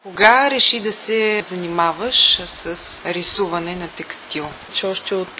Кога реши да се занимаваш с рисуване на текстил? Че още от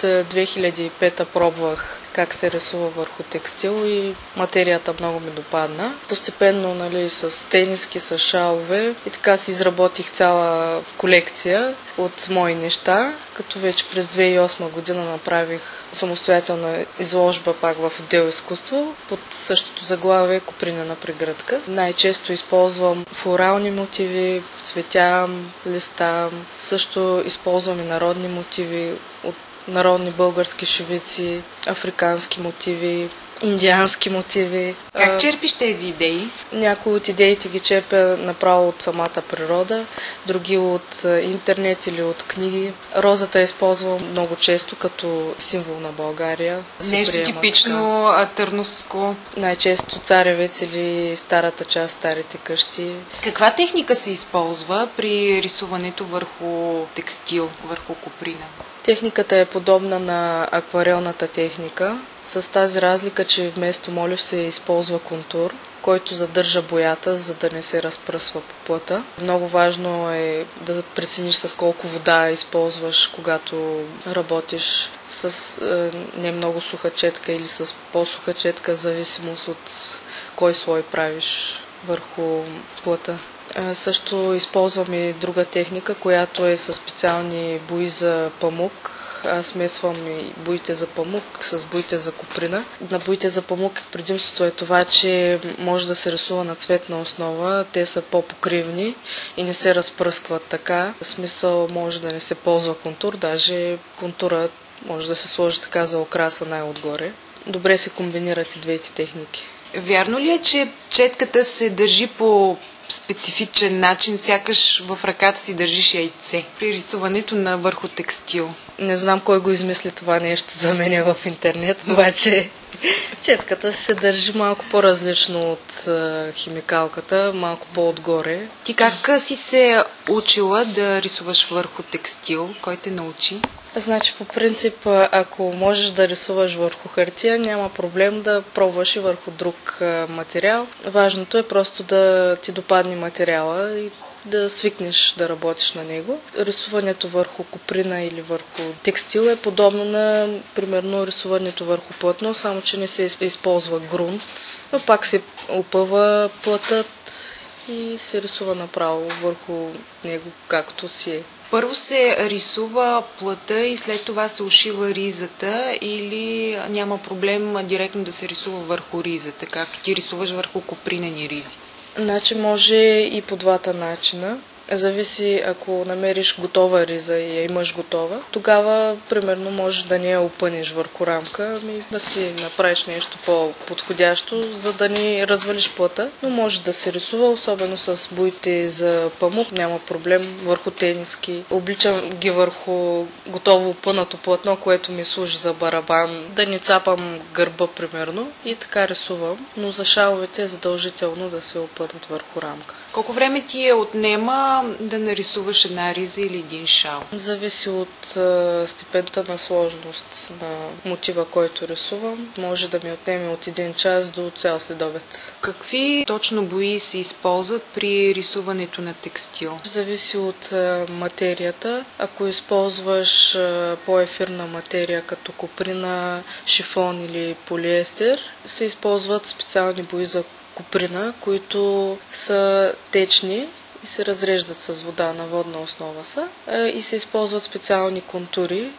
2005 пробвах как се рисува върху текстил и материята много ми допадна. Постепенно, с тениски, с шалове и така си изработих цяла колекция от мои неща, като вече през 2008 година направих самостоятелна изложба пак в отдел изкуство под същото заглавие Копринена прегръдка. Най-често използвам флорални мотиви, цветя, листа, също използвам и народни мотиви от народни български шивици, африкански мотиви, индиански мотиви. Как черпиш тези идеи? Някои от идеите ги черпя направо от самата природа, други от интернет или от книги. Розата използвам много често като символ на България. Нещо типично търновско. Най-често Царевец или старата част, старите къщи. Каква техника се използва при рисуването върху текстил, върху коприна? Техниката е подобна на акварелната техника, с тази разлика, че вместо молив се използва контур, който задържа боята, за да не се разпръсва по плътта. Много важно е да прецениш с колко вода използваш, когато работиш с не много суха четка или с по-суха четка, в зависимост от кой слой правиш върху плътта. Също използвам и друга техника, която е със специални бои за памук. Аз смесвам и боите за памук с боите за коприна. На боите за памук предимството е това, че може да се рисува на цветна основа. Те са по-покривни и не се разпръскват така. В смисъл може да не се ползва контур, даже контура може да се сложи така за окраса най-отгоре. Добре се комбинират и двете техники. Вярно ли е, че четката се държи по специфичен начин, сякаш в ръката си държиш яйце при рисуването на върху текстил? Не знам кой го измисли това нещо за мен в интернет, обаче четката се държи малко по-различно от химикалката, малко по-отгоре. Ти как си се учила да рисуваш върху текстил? Кой те научи? Значи, по принцип, ако можеш да рисуваш върху хартия, няма проблем да пробваш и върху друг материал. Важното е просто да ти допадне материала и да свикнеш да работиш на него. Рисуването върху коприна или върху текстил е подобно на, примерно, рисуването върху платно, само че не се използва грунт, но пак се опъва платът и се рисува направо върху него, както си е. Първо се рисува плътта и след това се ушива ризата или няма проблем директно да се рисува върху ризата, както ти рисуваш върху копринени ризи? Значи може и по двата начина. Зависи, ако намериш готова риза и я имаш готова, тогава, примерно, можеш да не я опънеш върху рамка, ами да си направиш нещо по-подходящо, за да не развалиш плътта. Но може да се рисува, особено с боите за памук, няма проблем, върху тениски. Обличам ги върху готово опънато платно, което ми служи за барабан, да не цапам гърба, примерно, и така рисувам. Но за шаловете е задължително да се опънат върху рамка. Колко време ти отнема да нарисуваш една риза или един шал? Зависи от степента на сложност на мотива, който рисувам. Може да ми отнеме от 1 час до цял следобед. Какви точно бои се използват при рисуването на текстил? Зависи от материята. Ако използваш по-ефирна материя, като коприна, шифон или полиестер, се използват специални бои за коприна, които са течни и се разреждат с вода, на водна основа са, и се използват специални контури,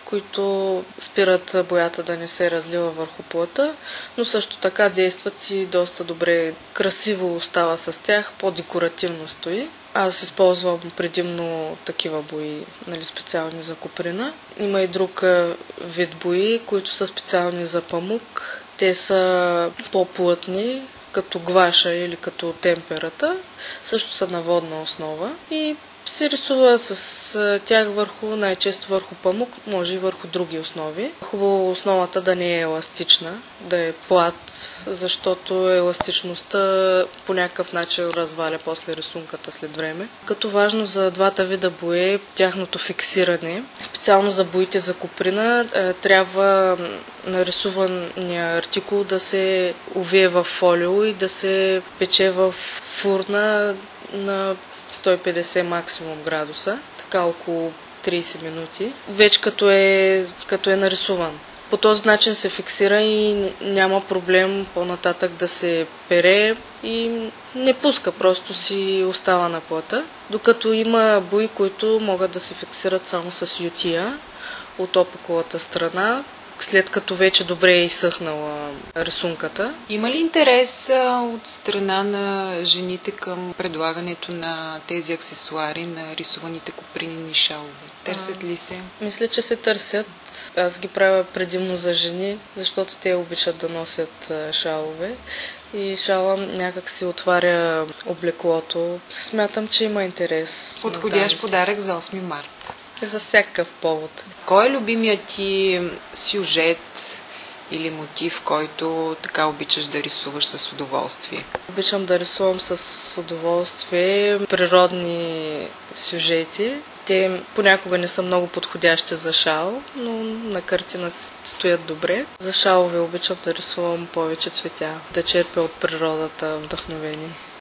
които спират боята да не се разлива върху плътта, но също така действат и доста добре, красиво остава с тях, по-декоративно стои. Аз използвам предимно такива бои, специални за коприна. Има и друг вид бои, които са специални за памук. Те са по-плътни, като гваша или като температа, също са на водна основа и се рисува с тях най-често върху памук, може и върху други основи. Хубаво основата да не е еластична, да е плат, защото еластичността по някакъв начин разваля после рисунката след време. Като важно за двата вида бое тяхното фиксиране. Специално за боите за коприна трябва нарисувания артикул да се увие в фолио и да се пече в фурна на 150 максимум градуса, така около 30 минути, вече като е нарисуван. По този начин се фиксира и няма проблем по-нататък да се пере и не пуска, просто си остава на плата. Докато има бои, които могат да се фиксират само с ютия от опаковата страна, след като вече добре е изсъхнала рисунката. Има ли интерес от страна на жените към предлагането на тези аксесуари, на рисуваните копринени шалове? Търсят ли се? Мисля, че се търсят. Аз ги правя предимно за жени, защото те обичат да носят шалове. И шала някак си отваря облеклото. Смятам, че има интерес. Подходящ подарък за 8 март. За всякакъв повод. Кой е любимият ти сюжет или мотив, който така обичаш да рисуваш с удоволствие? Обичам да рисувам с удоволствие природни сюжети. Те понякога не са много подходящи за шал, но на картина стоят добре. За шалове обичам да рисувам повече цветя, да черпя от природата вдъхновение.